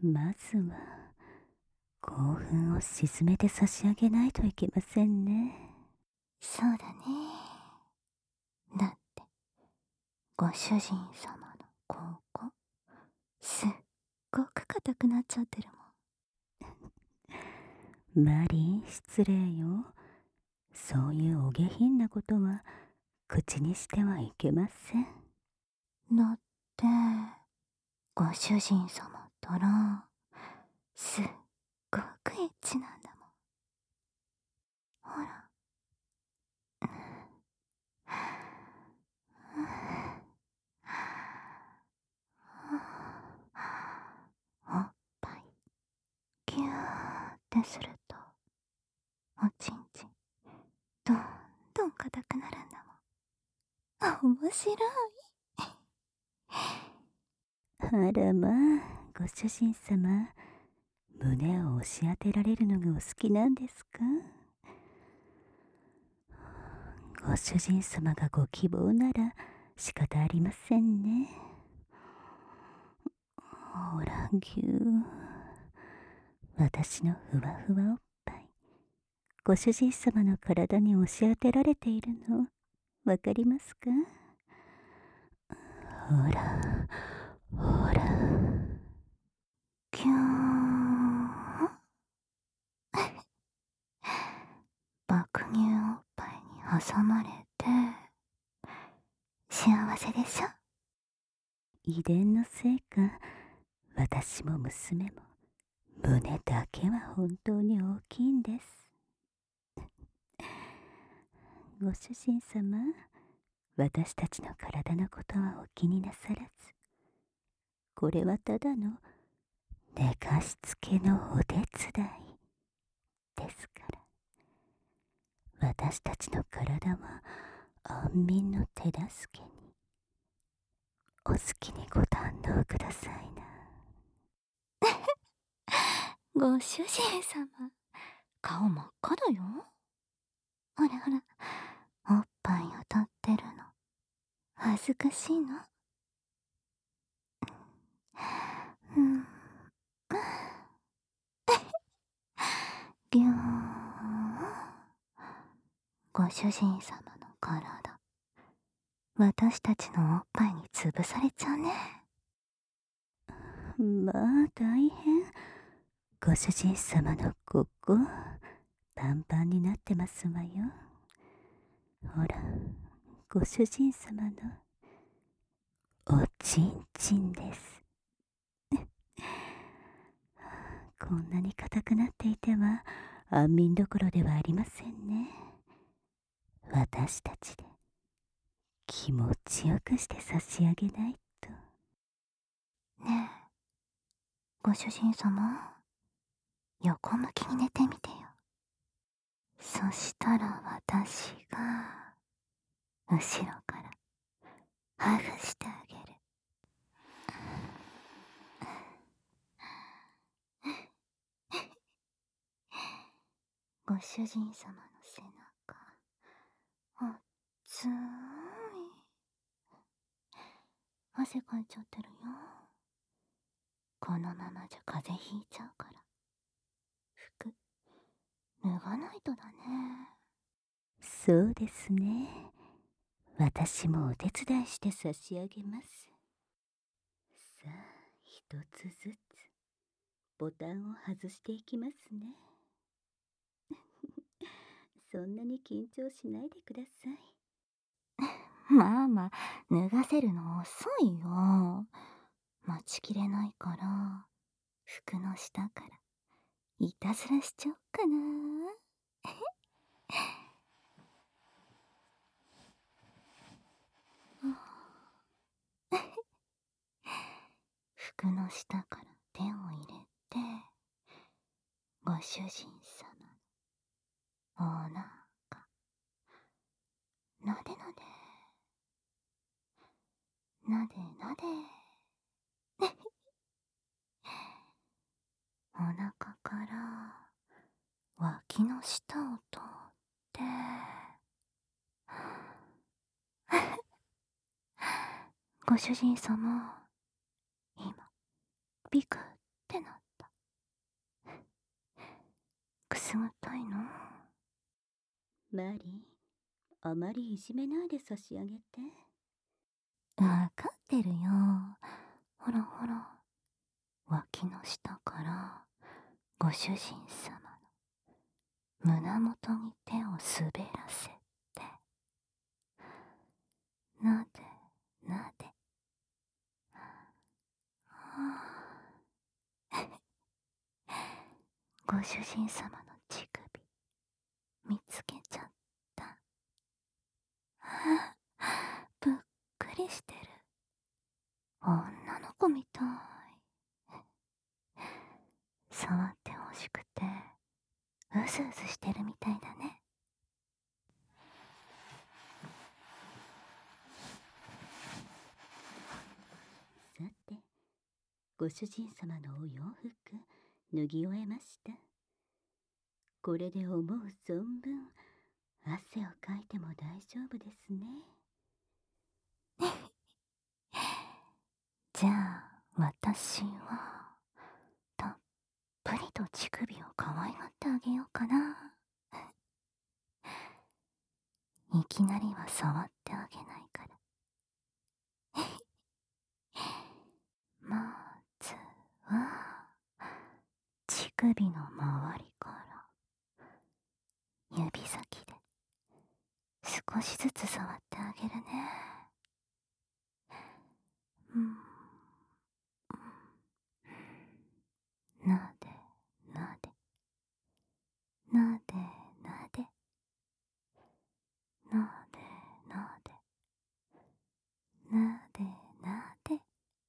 まずは興奮を鎮めて差し上げないといけませんね。 そうだね。だってご主人様のここすっごく硬くなっちゃってるマリン、失礼よ。そういうお下品なことは口にしてはいけません。 もん。だってご主人様ったらすっごくエッチなんだもん。ほら。おっぱいギューってするとおちんちんどんどん硬くなるんだもん。面白い。 あらまあ、ご主人様、胸を押し当てられるのがお好きなんですか？ご主人様がご希望なら仕方ありませんね。ほら、ぎゅー。私のふわふわおっぱい、ご主人様の体に押し当てられているの、わかりますか？ほら、ほら。 ギューン。爆乳おっぱいに挟まれて幸せでしょ。 遺伝のせいか、私も娘も胸だけは本当に大きいんです。ご主人様、私たちの体のことはお気になさらず、これはただの寝かしつけのお手伝いですから。私たちの体は安眠の手助けに、お好きにご堪能くださいな。 ご主人様顔真っ赤だよ。ほらほら、おっぱいを取ってるの恥ずかしいの？うん。ぎゅーん。ご主人様の体私たちのおっぱいに潰されちゃうね。 まあ大変。ご主人様のここパンパンになってますわよ。ほら、ご主人様のおちんちんです。こんなに硬くなっていては安眠どころではありませんね。私たちで気持ちよくして差し上げないと。 ねえ、ご主人様横向きに寝てみてよ。そしたら私が後ろからハグしてあげる。ご主人様の背中熱い。汗かいちゃってるよ。このままじゃ風邪ひいちゃうから服脱がないとだね。 そうですね。私もお手伝いして差し上げます。さあ、一つずつボタンを外していきますね。そんなに緊張しないでください。 まあまあ、脱がせるの遅いよ。待ちきれないから服の下からいたずらしちゃおっかな。服の下から手を入れてご主人様のおなかなでなでなでなでお腹から脇の下を通ってご主人様今ビクってってなった。くすぐったいの？ マリー、あまりいじめないで差し上げて。 わかってるよ。ほらほら、脇の下からご主人様の胸元に手を滑らせて、なでなで、ご主人様の乳首見つけちゃった。ぷっくりしてる。女の子みたい。触ってほしくてうずうずしてるみたいだね。 さて、ご主人様のお洋服脱ぎ終えました。これで思う存分汗をかいても大丈夫ですね。 じゃあ私はたっぷりと乳首を可愛がってあげようかな。いきなりは触ってあげないから。まずは乳首の周りから指先で少しずつ触ってあげるね。なでなでなでなでなでなでなでなで。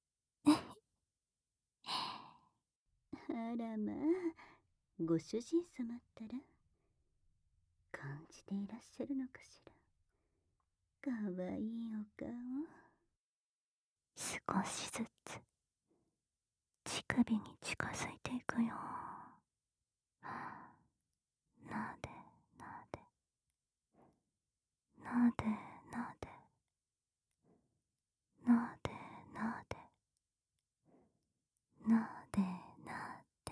あらまあ、ご主人様ったら感じていらっしゃるのかしら。かわいいお顔。 少しずつ乳首に近づいていくよ。なでなでなでなでなでなでなでなで。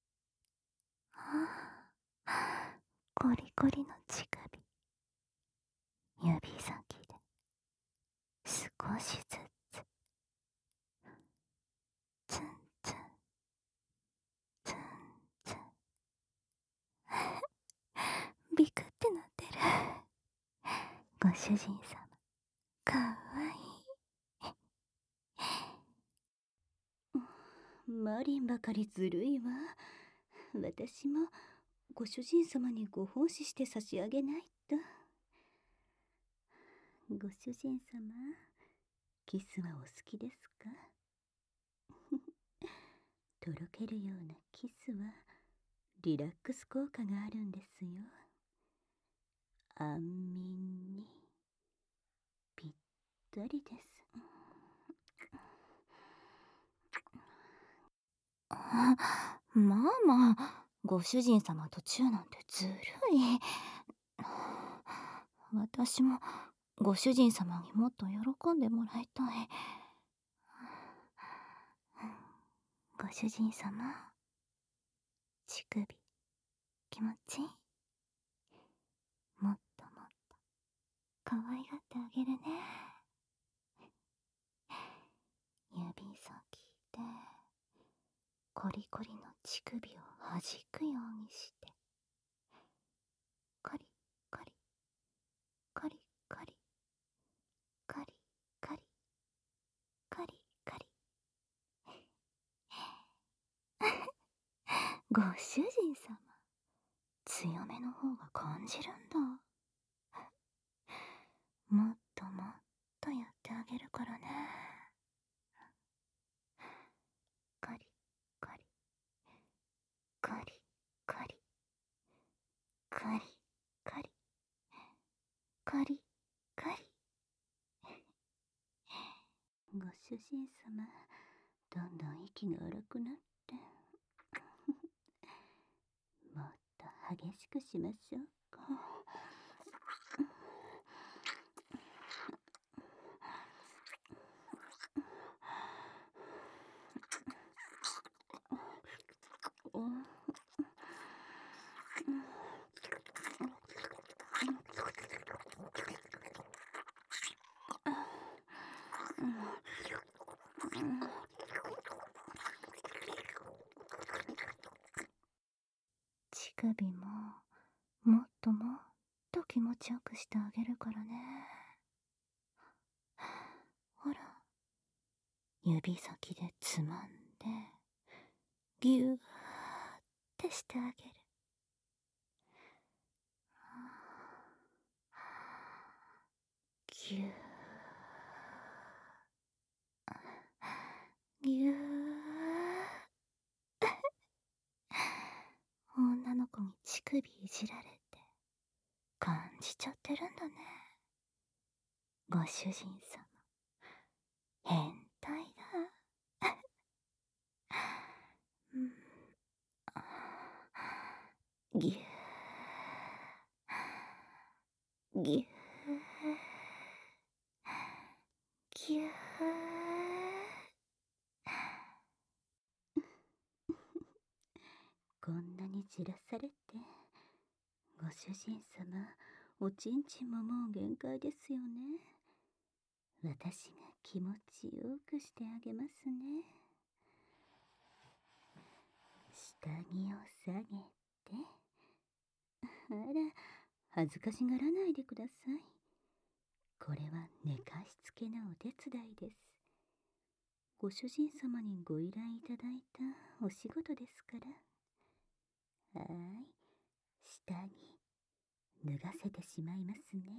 コリコリの乳首、指先で少しずつツンツンツンツン。ビクってなってる。ご主人様かわいい。 マリンばかりずるいわ。私もご主人様にご奉仕して差し上げないと。ご主人様、キスはお好きですか？とろけるようなキスはリラックス効果があるんですよ。安眠にぴったりです。 まあまあ、ご主人様とチューなんてずるい。私もご主人様にもっと喜んでもらいたい。ご主人様、乳首気持ちいい？もっともっと可愛がってあげるね。指先でコリコリの乳首を弾くようにして、コリコリコリコリコリコリコリコリ。ご主人様、強めの方が感じるんだ。もっともっとやってあげるからね。コリコリコリコリコリコリコリコリ。 ご主人様、どんどん息が荒くなって。もっと激しくしましょうか。 首ももっともっと気持ちよくしてあげるからね。ほら、指先でつまんでぎゅーってしてあげる。ぎゅーぎゅー。女の子に乳首いじられて感じちゃってるんだね、ご主人様。変態だ。うん、ぎゅーぎゅーぎゅー。 こんなにじらされて、ご主人様、おちんちんももう限界ですよね。私が気持ちよくしてあげますね。下着を下げて、あら、恥ずかしがらないでください。これは寝かしつけのお手伝いです。ご主人様にご依頼いただいたお仕事ですから。はーい、下着脱がせてしまいますね。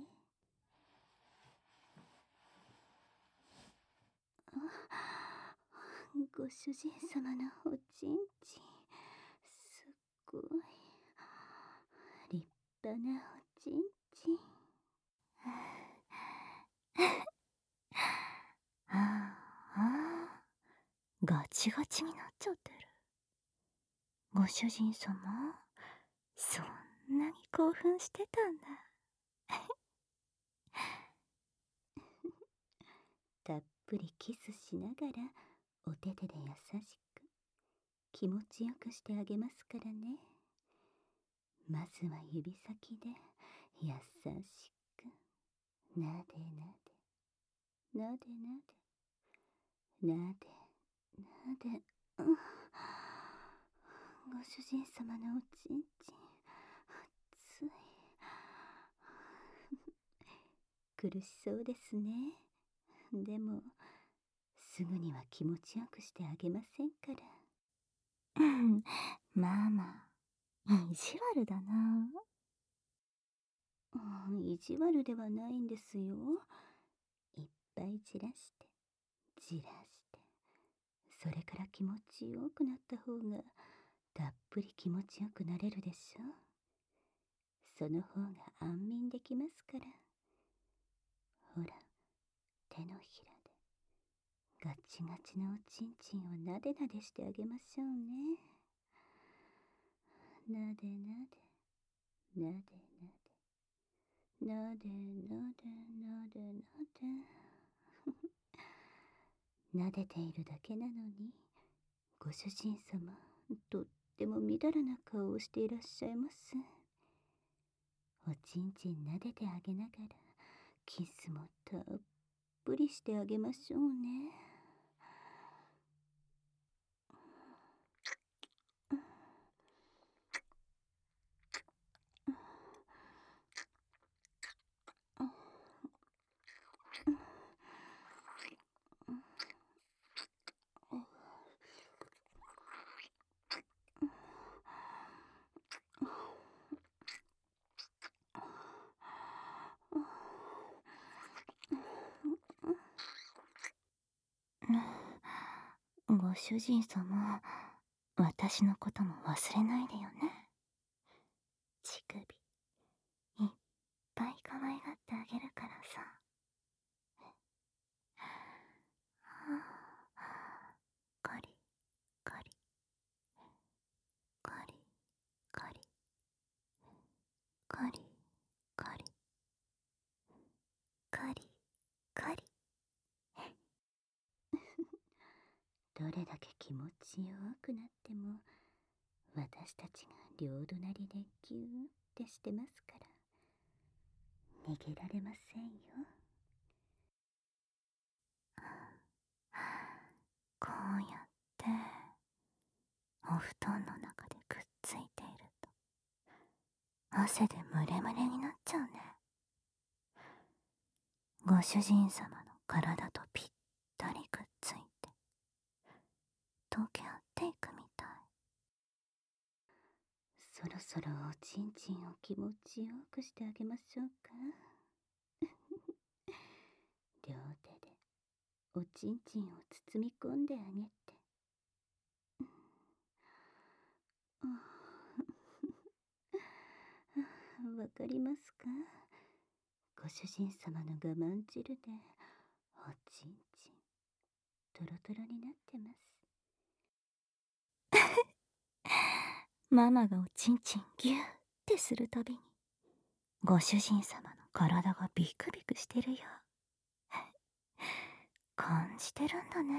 ご主人様のおちんちん、すっごい立派なおちんちん。 ああ、ガチガチになっちゃってる。ご主人様、そんなに興奮してたんだ。 たっぷりキスしながらお手手で優しく気持ちよくしてあげますからね。まずは指先で優しくなでなでなでなでなでなで、ご主人様のおちんちん熱い。苦しそうですね。でもすぐには気持ちよくしてあげませんから。 うん、まあまあ、意地悪だな。 意地悪ではないんですよ。いっぱいじらしてじらして、それから気持ちよくなった方がたっぷり気持ちよくなれるでしょ。その方が安眠できますから。ほら、手のひらでガチガチのおちんちんをなでなでしてあげましょうね。なでなでなでなでなでなでなでなでなでているだけなのに、ご主人様、とってもみだらな顔をしていらっしゃいます。おちんちん撫でてあげながらキスもたっぷりしてあげましょうね。 ご主人様、私のことも忘れないでよね。乳首、いっぱい可愛がってあげるからさ。カリカリカリカリカリカリカリカリ。 どれだけ気持ちよくなっても、私たちが両隣でギューってしてますから逃げられませんよ。 こうやってお布団の中でくっついていると汗でムレムレになっちゃうね。ご主人様の体とぴったりくっついて溶け合っていくみたい。 そろそろおちんちんを気持ちよくしてあげましょうか。両手でおちんちんを包み込んであげて。わかりますか？ご主人様の我慢汁でおちんちんトロトロになってます。 ママがおちんちんギューってするたびにご主人様の体がビクビクしてるよ。感じてるんだね。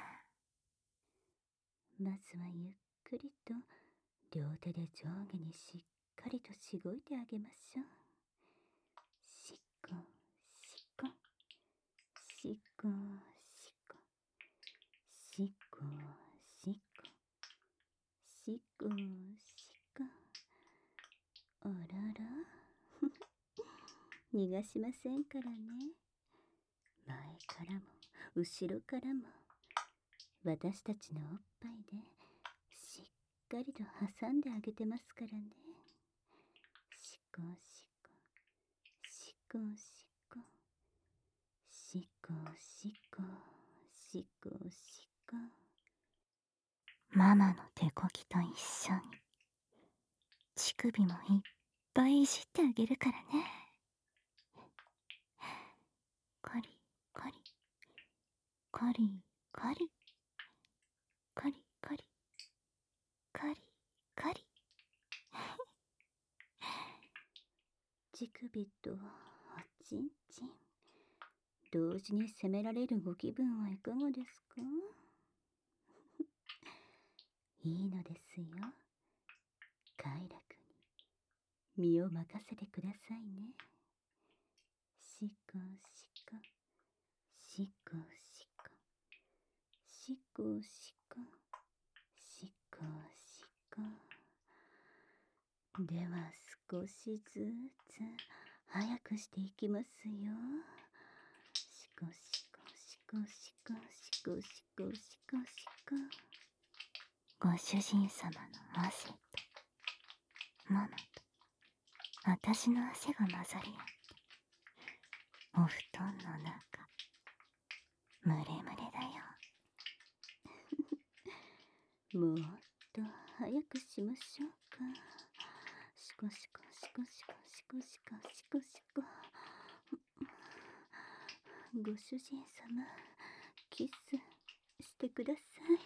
まずはゆっくりと両手で上下にしっかりとしごいてあげましょう。しこしこしこしこしこしこしこしこ。あらら逃がしませんからね。前からも後ろからも私たちのおっぱいでしっかりと挟んであげてますからね。しこしこしこしこしこしこしこしこ。 ママの手こきと一緒に乳首もいっぱいいじってあげるからね。カリカリカリカリカリカリカリカリ。 乳首とおちんちん同時に責められるご気分はいかがですか？いいのですよ。快楽に身を任せてくださいね。しこしこしこしこしこしこしこしこ。では少しずつ早くしていきますよ。しこしこしこしこしこしこしこしこ。 ご主人様の汗とママと私の汗が混ざり合ってお布団の中ムレムレだよ。 もっと早くしましょうか。しこしこしこしこしこしこしこしこ。ご主人様キスしてください。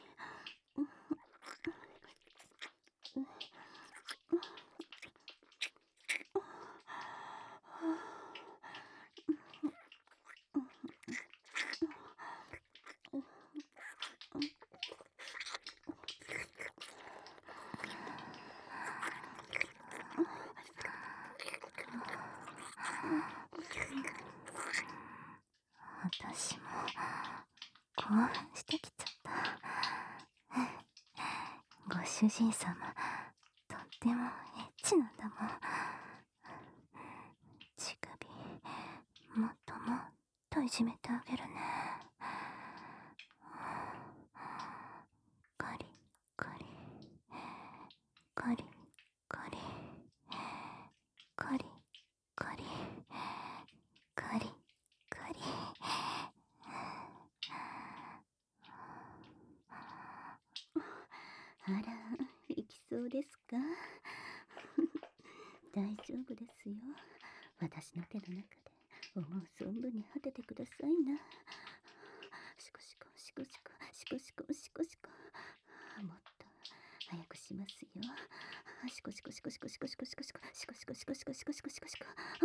私も興奮してきちゃった。ご主人様とってもエッチなんだもん。乳首もっともっといじめてあげるね。カリカリカリカリカリカリカリカリ。 あら、行きそうですか？大丈夫ですよ。私の手の中で思う存分に果ててくださいな。シコシコシコシコシコシコシコシコ。もっと早くしますよ。シコシコシコシコシコシコシコシコシコシコシコシコシコシコシコシコ。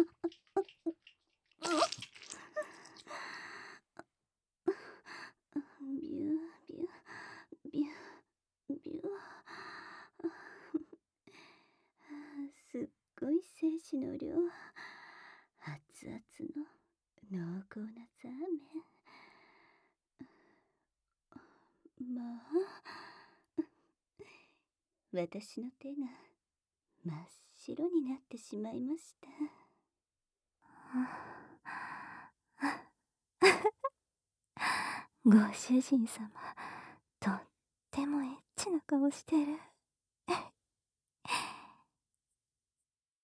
ビュービュービュービュー。すっごい精子の量。熱々の濃厚なザーメン。まあ、私の手が真っ白になってしまいました。 ご主人様、とってもエッチな顔してる。